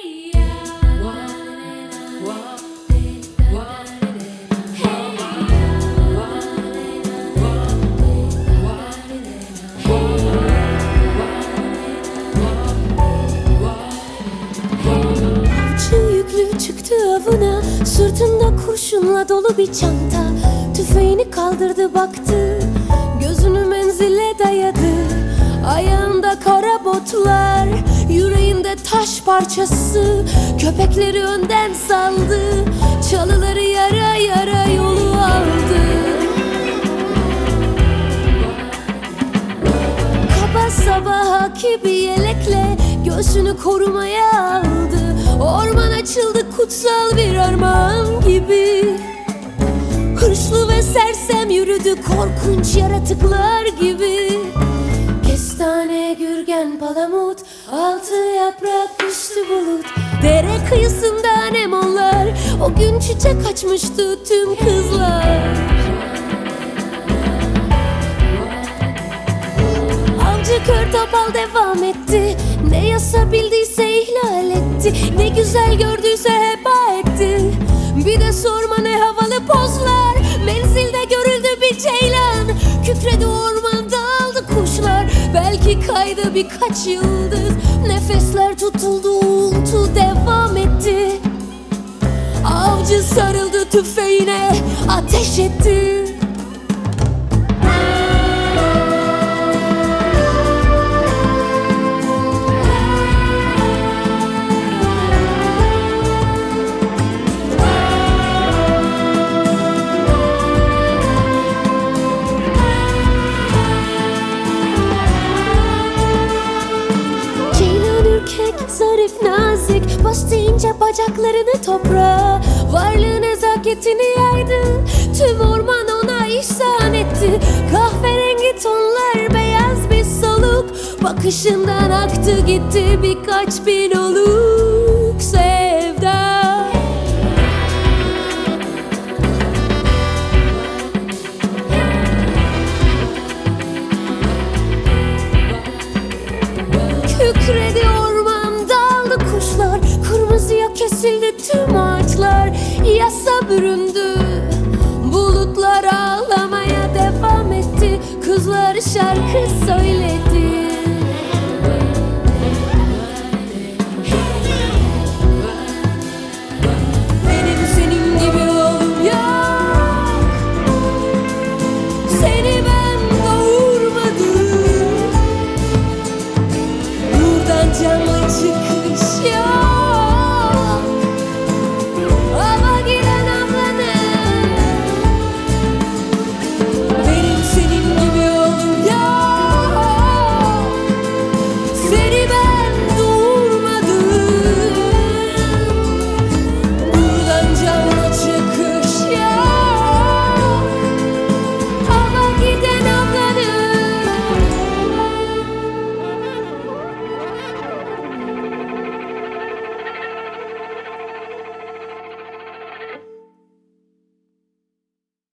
Çıktı avına, sırtında kurşunla dolu bir çanta. Tüfeğini kaldırdı baktı, gözünü menzile dayadı. Ayağında kara botlar, yüreğinde taş parçası. Köpekleri önden saldı, çalıları yara yara yolu aldı. Kaba sabahaki bir yelekle göğsünü korumaya aldı. Orman açıldı kutsal bir armağan gibi. Hırslı ve sersem yürüdü korkunç yaratıklar gibi. Kestane, gürgen, palamut, altı yaprak, üstü bulut. Dere kıyısında anemonlar, o gün çiçek açmıştı tüm kızlar. Avcı kör topal devam etti, ne yasa bildiyse ihlal etti. Ne güzel gördüyse heba etti. Bir de sorma ne havalı pozlar. Menzilde görüldü bir ceylan, kükredi ormanda aldı kuşlar. Belki kaydı birkaç yıldız, nefesler tutuldu, uğultu devam etti. Avcı sarıldı tüfeğine, ateş etti. Zarif nazik, bastı ince bacaklarını toprağa. Varlığı nezaketini yaydı, tüm orman ona ihsan etti. Kahverengi tonlar, beyaz bir soluk, bakışından aktı gitti birkaç bin oluk sevda. Kükredi orman, daldı kuşlar, kırmızıya kesildi tüm ağaçlar. Yasa büründü, bulutlar ağlamaya devam etti. Kızlar şarkı